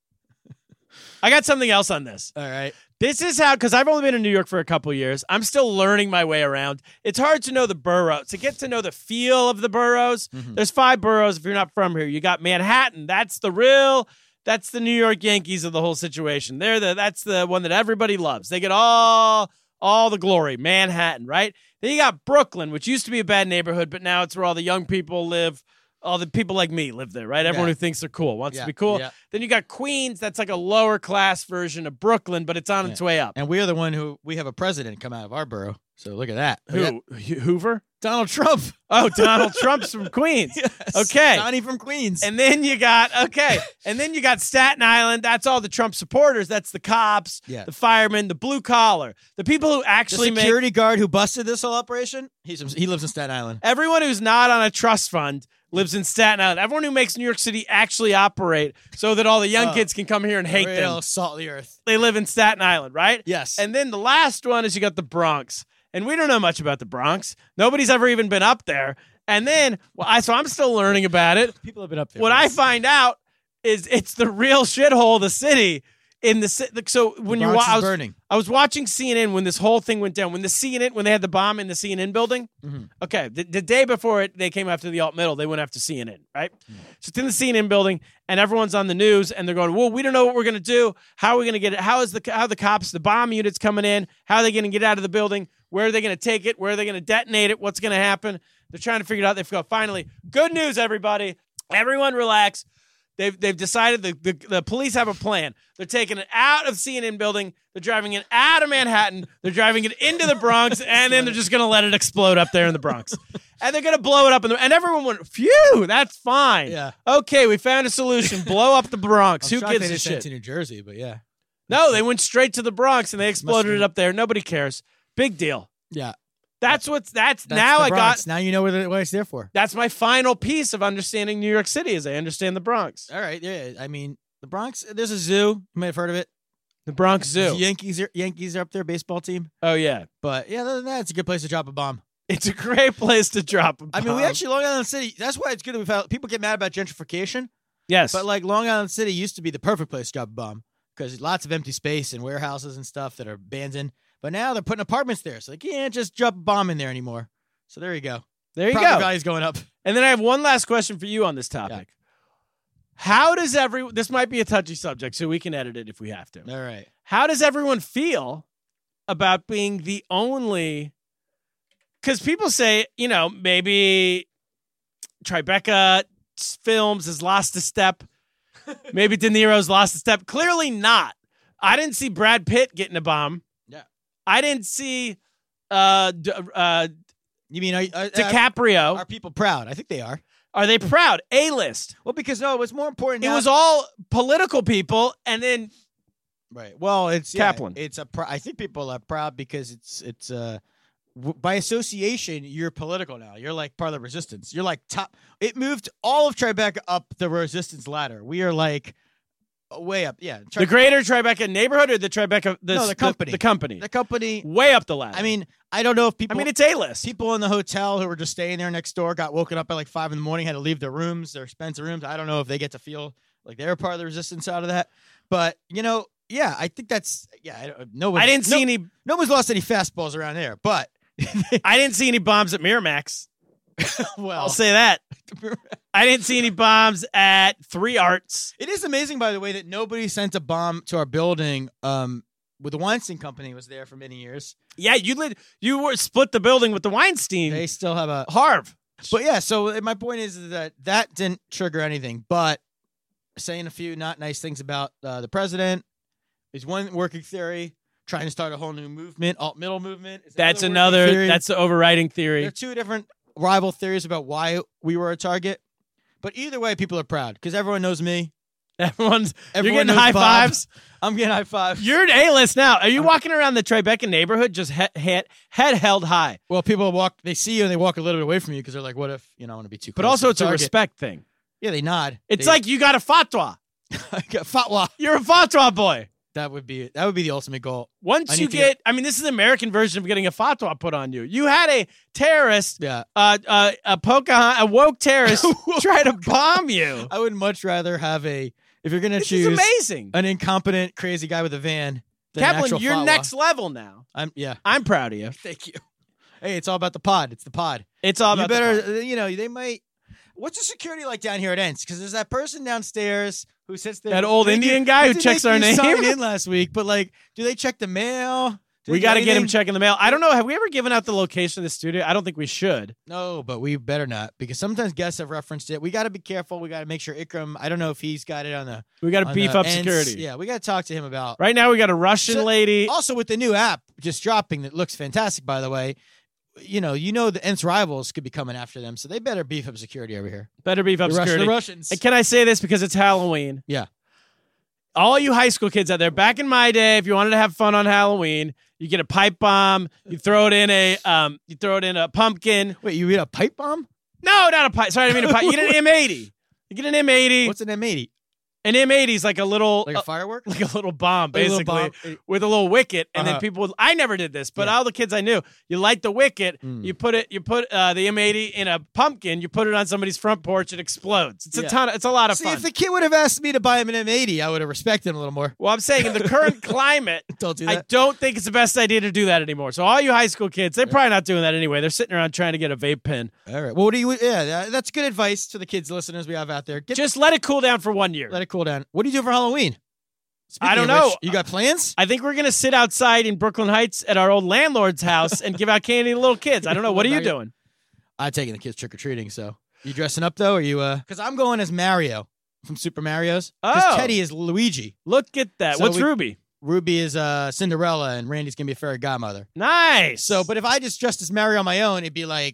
I got something else on this. All right. This is how, because I've only been in New York for a couple years. I'm still learning my way around. It's hard to know the boroughs. To get to know the feel of the boroughs, there's 5 boroughs if you're not from here. You got Manhattan. That's the New York Yankees of the whole situation. That's the one that everybody loves. They get all the glory. Manhattan, right? Then you got Brooklyn, which used to be a bad neighborhood, but now it's where all the young people live. All the people like me live there, right? Everyone who thinks they're cool wants to be cool. Yeah. Then you got Queens. That's like a lower class version of Brooklyn, but it's on its way up. And we are the one we have a president come out of our borough. So look at that. Who? Hoover? Donald Trump. Oh, Donald Trump's from Queens. Yes. Okay. Donnie from Queens. And then you got Staten Island. That's all the Trump supporters. That's the cops, the firemen, the blue collar, the people who actually the security guard who busted this whole operation. He lives in Staten Island. Everyone who's not on a trust fund lives in Staten Island. Everyone who makes New York City actually operate so that all the young kids can come here and hate them. Real salt of the earth. They live in Staten Island, right? Yes. And then the last one is you got the Bronx. And we don't know much about the Bronx. Nobody's ever even been up there. And then, so I'm still learning about it. People have been up there. What I find out is it's the real shithole of the city. So when you watch, I was watching CNN when this whole thing went down. When they had the bomb in the CNN building. Mm-hmm. Okay, the day before they came after the alt middle, they went after CNN, right? Mm-hmm. So it's in the CNN building, and everyone's on the news, and they're going, "Well, we don't know what we're going to do. How are we going to get it? How the cops, the bomb units coming in? How are they going to get out of the building? Where are they going to take it? Where are they going to detonate it? What's going to happen?" They're trying to figure it out. They go, finally, good news, everybody. Everyone relax. They've decided the police have a plan. They're taking it out of CNN building. They're driving it out of Manhattan. They're driving it into the Bronx, and then they're just going to let it explode up there in the Bronx. And they're going to blow it up. And everyone went, phew, that's fine. Yeah. Okay, we found a solution. Blow up the Bronx. Who gives a shit? To New Jersey, but yeah. No, they went straight to the Bronx, and they exploded it up there. Nobody cares. Big deal. Yeah. That's now the I Bronx. got. Now you know what it's there for. That's my final piece of understanding New York City is I understand the Bronx. All right, yeah. I mean, the Bronx. There's a zoo. You might have heard of it. The Bronx Zoo. Yankees are up there, baseball team. Oh yeah, but yeah, other than that, it's a good place to drop a bomb. It's a great place to drop a bomb. I mean, we actually Long Island City. That's why it's good that we've had people get mad about gentrification. Yes, but like Long Island City used to be the perfect place to drop a bomb because lots of empty space and warehouses and stuff that are abandoned. But now they're putting apartments there, so they can't just drop a bomb in there anymore. So there you go. There you Property go. value's going up. And then I have one last question for you on this topic. Yeah. How does this might be a touchy subject, so we can edit it if we have to. All right. How does everyone feel about being the only? Because people say, maybe Tribeca Films has lost a step. Maybe De Niro's lost a step. Clearly not. I didn't see Brad Pitt getting a bomb. Yeah. I didn't see you mean DiCaprio. Are people proud? I think they are. Are they proud? A-list. Well, because no, what's more important. It was all political people, and then right. Well, it's Kaplan. I think people are proud because it's by association, you're political now. You're like part of the resistance. You're like top. It moved all of Tribeca up the resistance ladder. We are like way up. Yeah. The greater Tribeca neighborhood or the Tribeca? No, the company. The company. The company. Way up the ladder. I mean, I don't know if people. I mean, it's A-list. People in the hotel who were just staying there next door got woken up at like 5 a.m, had to leave their rooms, their expensive rooms. I don't know if they get to feel like they're part of the resistance out of that. But, yeah, I think that's, I didn't see any. No one's lost any fastballs around there, but. I didn't see any bombs at Miramax. Well, I'll say that. I didn't see any bombs at 3 Arts. It is amazing, by the way, that nobody sent a bomb to our building. With the Weinstein Company was there for many years. Yeah, you were split the building with the Weinstein. They still have a Harv. But yeah, so my point is that didn't trigger anything. But saying a few not nice things about the president is one working theory. Trying to start a whole new movement, alt-middle movement. That's another working theory. That's the overriding theory. There are 2 different rival theories about why we were a target. But either way, people are proud because everyone knows me. Everyone you're getting knows high Bob. fives. I'm getting high fives. You're an A-list now. Are you walking around the Tribeca neighborhood just head held high? Well, people they see you and they walk a little bit away from you because they're like, what if, I want to be too close. But also to it's the a target. respect thing. Yeah, they nod. It's like you got a fatwa. I got fatwa. You're a fatwa boy. That would be the ultimate goal. Once you get, this is the American version of getting a fatwa put on you. You had a terrorist, Yeah. a woke terrorist try to bomb you. I would much rather have if you're going to This choose is amazing. an incompetent, crazy guy with a van than an Kaplan, actual you're fatwa. next level now. I'm proud of you. Thank you. Hey, it's all about the pod. It's the pod. It's all about you better, the pod. They might. What's the security like down here at Ents? Because there's that person downstairs who sits there. That old Indian guy who checks our name. Signed in last week, but do they check the mail? We got to get him checking the mail. I don't know. Have we ever given out the location of the studio? I don't think we should. No, but we better not because sometimes guests have referenced it. We got to be careful. We got to make sure Ikram. I don't know if he's got it on the. We got to beef up Ents. security. Yeah, we got to talk to him about. Right now, we got a Russian lady. Also, with the new app just dropping, that looks fantastic. By the way, the Ents rivals could be coming after them, so they better beef up security over here. Better beef up security. The Russians. And can I say this because it's Halloween? Yeah. All you high school kids out there, back in my day, if you wanted to have fun on Halloween, you get a pipe bomb. You throw it in a pumpkin. Wait, you get a pipe bomb? No, not a pipe. Sorry, I didn't mean a pipe. You get an M80. You get an M80. What's an M80? An M80 is like a little Like a firework? like a little bomb, Like a little basically, bomb. with a little wicket, and then Uh-huh. people would, I never did this, but Yeah. all the kids I knew, you light the wicket, you put the M80 in a pumpkin, you put it on somebody's front porch, it explodes. It's it's a lot of See, fun. if the kid would have asked me to buy him an M80, I would have respected him a little more. Well, I'm saying in the current climate, Don't do I that. don't think it's the best idea to do that anymore. So all you high school kids, they're probably not doing that anyway. They're sitting around trying to get a vape pen. All right. Well, that's good advice to the kids listeners we have out there. Just let it cool down for 1 year. Let it cool down. What do you do for Halloween? I don't Speaking of know. which, you got plans? I think we're going to sit outside in Brooklyn Heights at our old landlord's house and give out candy to little kids. I don't know. What are you doing? I'm taking the kids trick-or-treating, so. You dressing up, though? Or you, Because I'm going as Mario from Super Mario's. Because Oh. Teddy is Luigi. Look at that. So What's we- Ruby? Ruby is Cinderella, and Randy's going to be a fairy godmother. Nice. So, but if I just dressed as Mario on my own, it'd be like,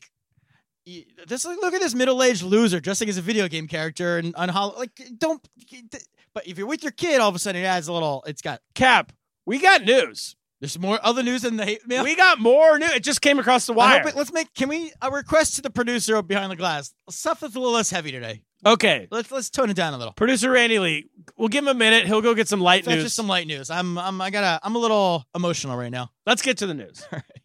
look at this middle-aged loser dressing as a video game character and on don't. But if you're with your kid, all of a sudden it adds a little. It's got. Cap, we got news. There's more other news than the hate mail. We got more news. It just came across the I wire. hope can we a request to the producer of Behind the Glass? Stuff that's a little less heavy today. Okay. Let's tone it down a little. Producer Randy Lee, we'll give him a minute. He'll go get some light That's news. just some light news. I'm a little emotional right now. Let's get to the news.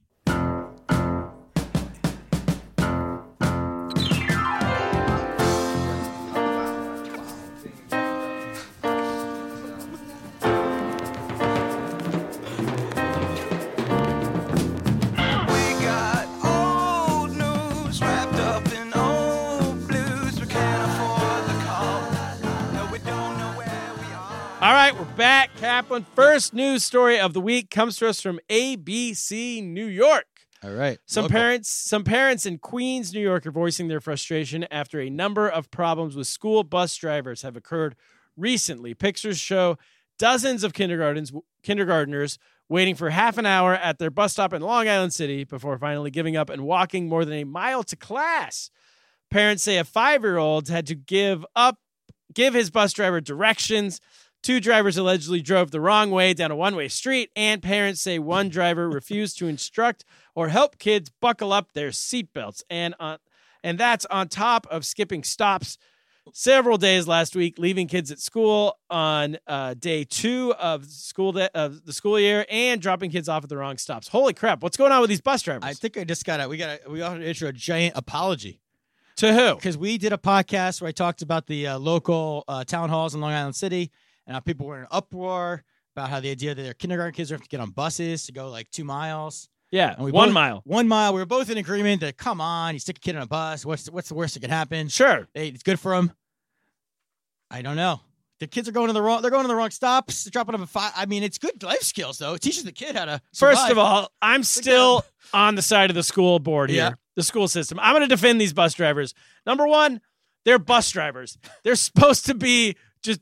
We got old news wrapped up in old blues. We can't afford the call. No, we don't know where we are. All right, we're back. Kaplan, first news story of the week comes to us from ABC New York. All right. Some parents in Queens, New York are voicing their frustration after a number of problems with school bus drivers have occurred recently. Pictures show dozens of kindergartners waiting for half an hour at their bus stop in Long Island City before finally giving up and walking more than a mile to class. Parents say a 5-year-old had to give his bus driver directions 2 drivers allegedly drove the wrong way down a one-way street, and parents say one driver refused to instruct or help kids buckle up their seatbelts. And that's on top of skipping stops several days last week, leaving kids at school on day 2 of the school year and dropping kids off at the wrong stops. Holy crap! What's going on with these bus drivers? I think we ought to issue a giant apology. To who? Because we did a podcast where I talked about the local town halls in Long Island City and how people were in an uproar about how the idea that their kindergarten kids have to get on buses to go like 2 miles. Yeah, And 1 mile. 1 mile. We were both in agreement that, come on, you stick a kid on a bus. What's the worst that can happen? Sure. Hey, it's good for them. I don't know. The kids are going to the wrong stops. They're dropping them at 5. I mean, it's good life skills, though. It teaches the kid how to survive. First of all, I'm still on the side of the school board here, Yeah. the school system. I'm going to defend these bus drivers. Number one, they're bus drivers. They're supposed to be just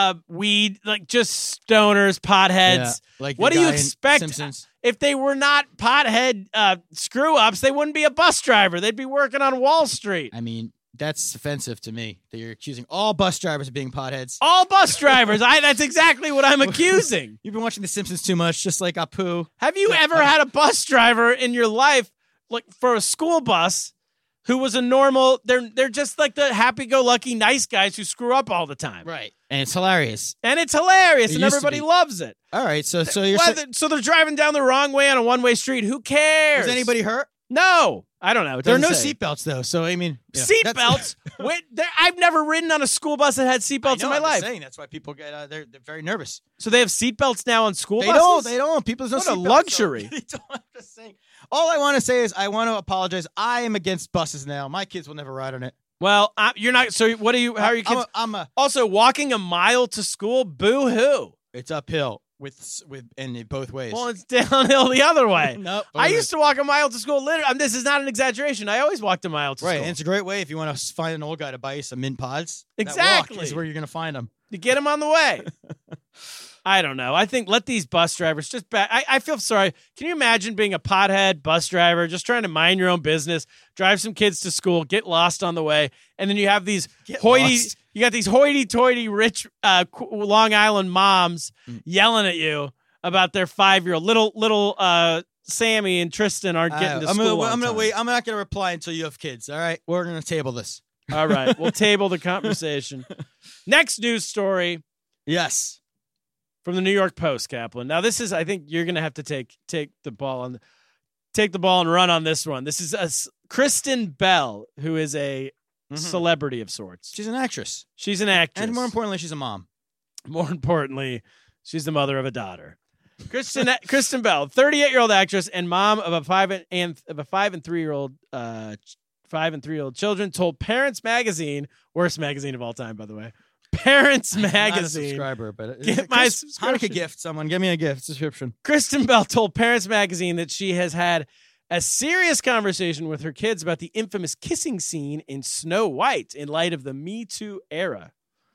just stoners, potheads. Yeah, like the what do you guy in expect? Simpsons. If they were not pothead screw-ups, they wouldn't be a bus driver. They'd be working on Wall Street. I mean, that's offensive to me that you're accusing all bus drivers of being potheads. All bus drivers. That's exactly what I'm accusing. You've been watching The Simpsons too much, just like Apu. Have you ever had a bus driver in your life, like for a school bus, who was a normal? They're just like the happy-go-lucky nice guys who screw up all the time, Right. And it's hilarious. and it's hilarious, It and used to everybody be. loves it. All right, so you're saying, So they're driving down the wrong way on a one-way street. Who cares? was anybody hurt? No, I don't know. It There are doesn't no say. seatbelts, though, so I mean... yeah, Seatbelts? I've never ridden on a school bus that had seatbelts in my I'm life. saying that's why people get they're very nervous. So they have seatbelts now on school They buses? don't. People there's no What a seatbelts, so luxury. they don't. I'm just saying. All I want to say is I want to apologize. I am against buses now. My kids will never ride on it. Well, you're not. So what are you? How are your kids? Also, walking a mile to school. Boo hoo. It's uphill with in both ways. Well, it's downhill the other way. Nope. I used to walk a mile to school. Literally, this is not an exaggeration. I always walked a mile to Right, school. and it's a great way if you want to find an old guy to buy you some mint pods. Exactly. That walk is where you're going to find them. To get them on the way. I don't know. I think let these bus drivers just back. I feel sorry. Can you imagine being a pothead bus driver, just trying to mind your own business, drive some kids to school, get lost on the way, and then you have these lost. you got these hoity-toity rich Long Island moms yelling at you about their 5-year-old little Sammy and Tristan aren't getting to school. I'm on gonna time. wait. I'm not going to reply until you have kids. All right, we're going to table this. All right, we'll table the conversation. Next news story. Yes. From the New York Post, Kaplan. Now, this is, I think you're going to have to take the ball and run on this one. This is Kristen Bell, who is a celebrity of sorts. She's an actress. She's an actress. And more importantly, she's a mom. More importantly, she's the mother of a daughter. Kristen Bell, 38-year-old actress and mom of a 5 and 3-year-old 5 and 3-year-old children, told Parents Magazine, worst magazine of all time, by the way. Parents I'm not a Magazine. subscriber, but Get my subscription. Hanukkah gift. Someone give me a gift subscription. Kristen Bell told Parents Magazine that she has had a serious conversation with her kids about the infamous kissing scene in Snow White in light of the Me Too era.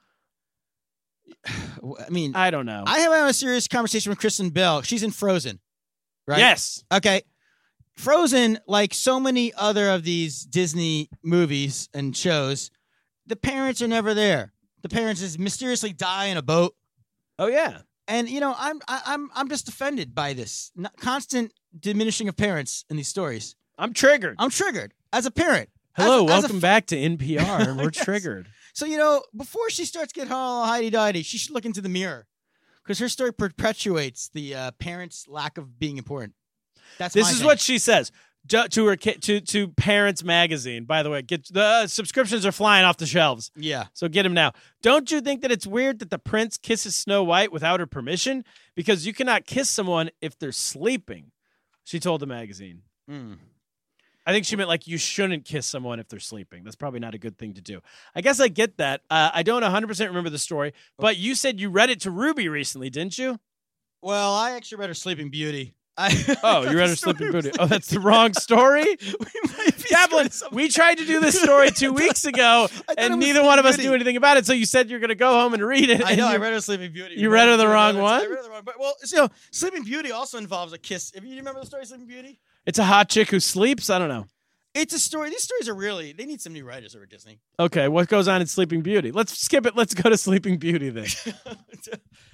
I mean, I don't know. I have a serious conversation with Kristen Bell. She's in Frozen, right? Yes. Okay. Frozen, like so many other of these Disney movies and shows, the parents are never there. The parents just mysteriously die in a boat. Oh, yeah. And I'm just offended by this constant diminishing of parents in these stories. I'm triggered. I'm triggered as a parent. Hello, As a welcome back to NPR, and we're Yes. triggered. So, before she starts getting all hidey-didey, she should look into the mirror because her story perpetuates the parents' lack of being important. This This is what she says to her to Parents Magazine. By the way, get the subscriptions are flying off the shelves. Yeah. So get them now. Don't you think that it's weird that the prince kisses Snow White without her permission? Because you cannot kiss someone if they're sleeping, she told the magazine. I think she meant like you shouldn't kiss someone if they're sleeping. That's probably not a good thing to do. I guess I get that. I don't 100% remember the story, but you said you read it to Ruby recently, didn't you? Well, I actually read her Sleeping Beauty. Oh, you read her Sleeping Beauty. Oh, that's the wrong story? Kaplan, we tried to do this story 2 weeks ago, it and was neither one of us Sleeping knew anything about it, so you said you're going to go home and read it. I and know. I you- read her Sleeping Beauty. You read her the wrong one? I read her the wrong. But Sleeping Beauty also involves a kiss. If you remember the story of Sleeping Beauty, It's a hot chick who sleeps? I don't know. it's a story. These stories are really. They need some new writers over Disney. Okay, what goes on in Sleeping Beauty? Let's skip it. Let's go to Sleeping Beauty then.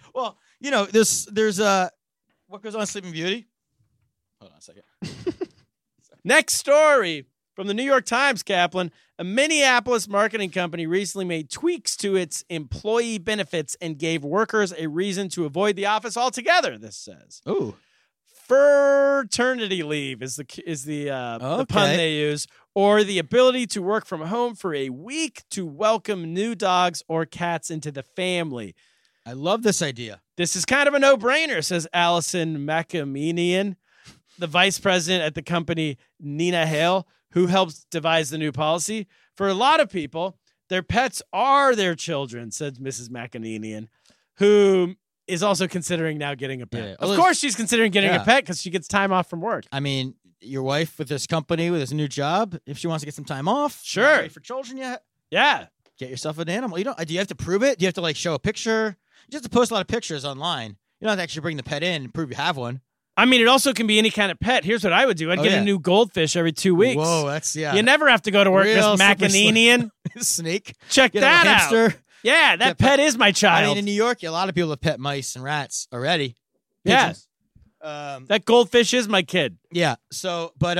Well, there's what goes on Sleeping Beauty? Hold on a second. Next story from the New York Times, Kaplan. A Minneapolis marketing company recently made tweaks to its employee benefits and gave workers a reason to avoid the office altogether, this says. Ooh. Fraternity leave is the pun they use, or the ability to work from home for a week to welcome new dogs or cats into the family. I love this idea. This is kind of a no-brainer, says Allison Macaminian, the vice president at the company Nina Hale, who helps devise the new policy. For a lot of people, their pets are their children, said Mrs. Macaminian, who is also considering now getting a pet. Yeah. Of course she's considering getting a pet because she gets time off from work. I mean, your wife with this company, with this new job, if she wants to get some time off, Sure. not ready for children yet, Yeah. get yourself an animal. Do you have to prove it? Do you have to show a picture? You just have to post a lot of pictures online. You don't have to actually bring the pet in and prove you have one. I mean, it also can be any kind of pet. Here's what I would do. I'd get a new goldfish every 2 weeks. Whoa, that's, You never have to go to work, Real Miss Macaminian. snake. Check Get that a out. hamster. Yeah, that pet is my I child. mean, in New York, a lot of people have pet mice and rats already. Yes. Pigeons. That goldfish is my kid. Yeah. So, but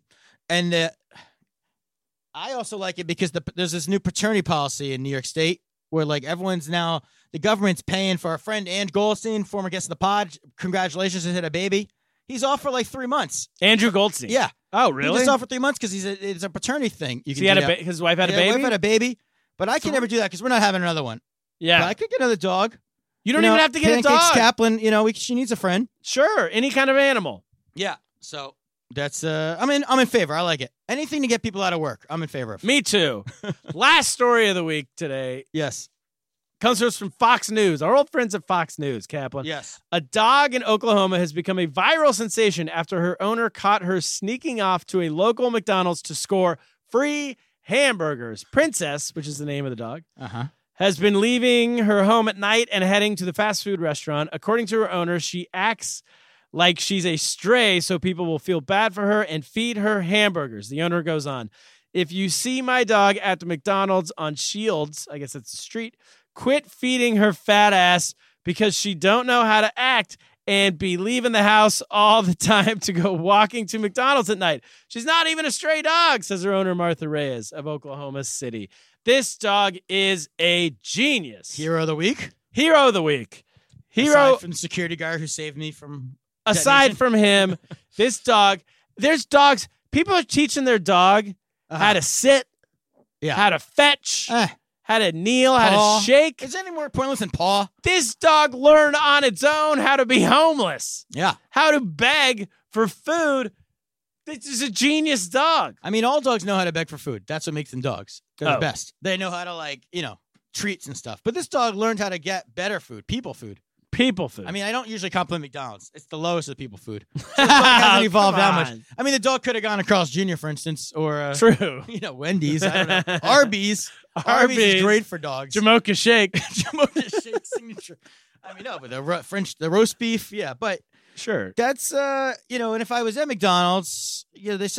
I also like it because there's this new paternity policy in New York State where everyone's now, the government's paying for our friend Ann Goldstein, former guest of the pod. Congratulations, has hit a baby. He's off for 3 months. Andrew Goldstein. Yeah. Oh, He really? just off for 3 months because it's a paternity thing. You So can he had do that. his wife had a Yeah, baby? wife had a baby, but I can never do that because we're not having another one. Yeah. But I could get another dog. You don't even have to get a Pancakes dog. Kaplan, she needs a friend. Sure. Any kind of animal. Yeah. So that's I'm in favor. I like it. Anything to get people out of work, I'm in favor of. Me too. Last story of the week today Yes. comes to us from Fox News. Our old friends at Fox News, Kaplan. Yes. A dog in Oklahoma has become a viral sensation after her owner caught her sneaking off to a local McDonald's to score free hamburgers. Princess, which is the name of the dog, has been leaving her home at night and heading to the fast food restaurant. According to her owner, she acts like she's a stray so people will feel bad for her and feed her hamburgers. The owner goes on, "If you see my dog at the McDonald's on Shields," I guess that's the street, "quit feeding her fat ass because she don't know how to act and be leaving the house all the time to go walking to McDonald's at night. She's not even a stray dog," says her owner, Martha Reyes of Oklahoma City. This dog is a genius. Hero of the week. Hero of the week. Aside from the security guard who saved me from Aside detonation. from him, this dog, there's dogs. People are teaching their dog how to sit, how to fetch, how to kneel, how Paw. to shake. Is any more pointless than paw? This dog learned on its own how to be homeless, Yeah. how to beg for food. This is a genius dog. I mean, all dogs know how to beg for food. That's what makes them dogs. They're Oh. the best. They know how to treats and stuff. But this dog learned how to get better food, people food. People food. I mean, I don't usually compliment McDonald's. It's the lowest of people food. So the dog hasn't evolved that much. on. I mean, the dog could have gone to Carl's Jr., for instance, or True. Wendy's. I don't know. Arby's. Arby's is Arby's. great for dogs. Jamocha Shake. Jamocha Shake signature. I mean, no, but the roast beef, yeah. But Sure. that's and if I was at McDonald's, this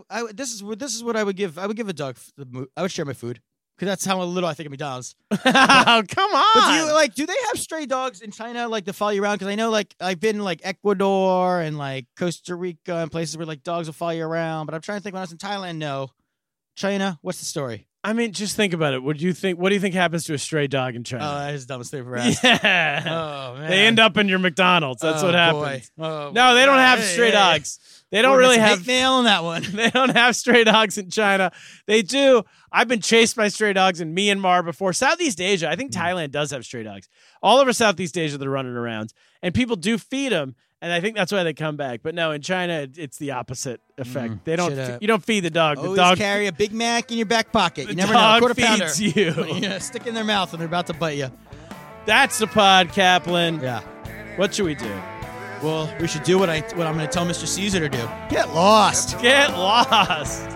is what I would give. I would give a dog. I would share my food because that's how little I think of McDonald's. Oh, come on. But do they have stray dogs in China that follow you around? Because I know I've been in Ecuador and Costa Rica and places where dogs will follow you around. But I'm trying to think when I was in Thailand. No, China. What's the story? I mean, just think about it. What do you think happens to a stray dog in China? Oh, that is the dumbest thing ever asked. Yeah. Oh man, They end up in your McDonald's. That's what happens. Oh, No, they don't have hey, stray hey. dogs. They don't We're really gonna have hate mail on that one. They don't have stray dogs in China. They do. I've been chased by stray dogs in Myanmar before. Southeast Asia, I think Thailand does have stray dogs. All over Southeast Asia, they're running around. And people do feed them, and I think that's why they come back. But no, in China, it's the opposite effect. They don't. Should, You don't feed the dog. The Always dog carry a Big Mac in your back pocket. the You never know. dog Quarter pounder. feeds you. Yeah, stick in their mouth when they're about to bite you. That's the pod, Kaplan. Yeah. What should we do? Well, we should do what I'm going to tell Mr. Caesar to do. Get lost. Get lost.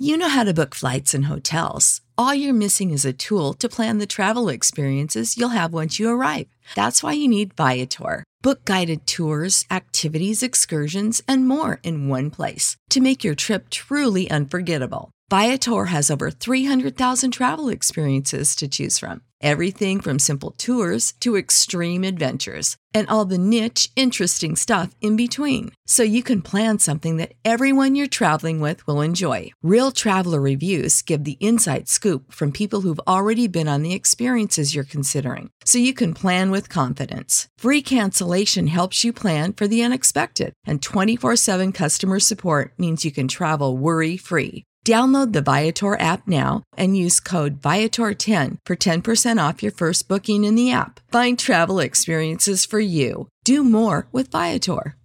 You know how to book flights and hotels. All you're missing is a tool to plan the travel experiences you'll have once you arrive. That's why you need Viator. Book guided tours, activities, excursions, and more in one place to make your trip truly unforgettable. Viator has over 300,000 travel experiences to choose from. Everything from simple tours to extreme adventures and all the niche, interesting stuff in between. So you can plan something that everyone you're traveling with will enjoy. Real traveler reviews give the inside scoop from people who've already been on the experiences you're considering. So you can plan with confidence. Free cancellation helps you plan for the unexpected. And 24/7 customer support means you can travel worry-free. Download the Viator app now and use code Viator10 for 10% off your first booking in the app. Find travel experiences for you. Do more with Viator.